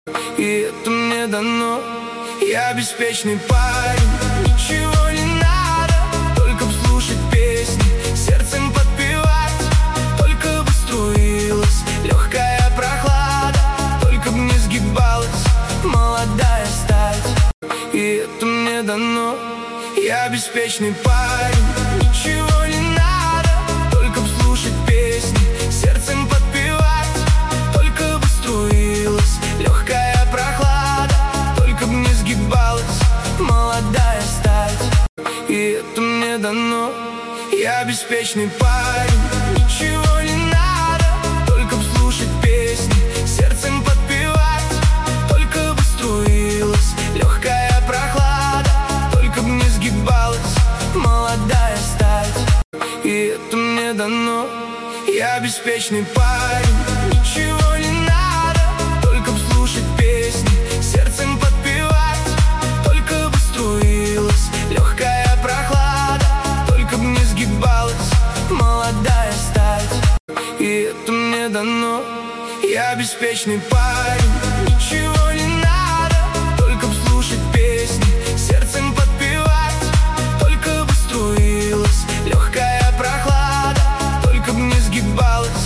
И это мне дано. Я беспечный парень, ничего не надо, только б слушать песни, сердцем подпевать, только бы струилась легкая прохлада, только б не сгибалась молодая стать. И это мне дано. Я беспечный парень, ничего не надо, только б слушать песни, сердцем подпевать, только бы струилась легкая прохлада, только б не сгибалась молодая стать. И это мне дано. Я беспечный парень, ничего не надо, только б слушать песни, сердцем подпевать, только бы струилась легкая прохлада, только б не сгибалась молодая стать. И это мне дано. Я беспечный парень, ничего не надо, только б слушать песни, сердцем подпевать, только бы струилась легкая прохлада, только б не сгибалась молодая стать. И это мне дано. Я беспечный парень, ничего не надо, только б слушать песни, сердцем подпевать, только бы струилась легкая прохлада, только б не сгибалась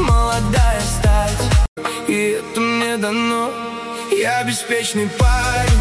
молодая стать. И это мне дано. Я беспечный парень.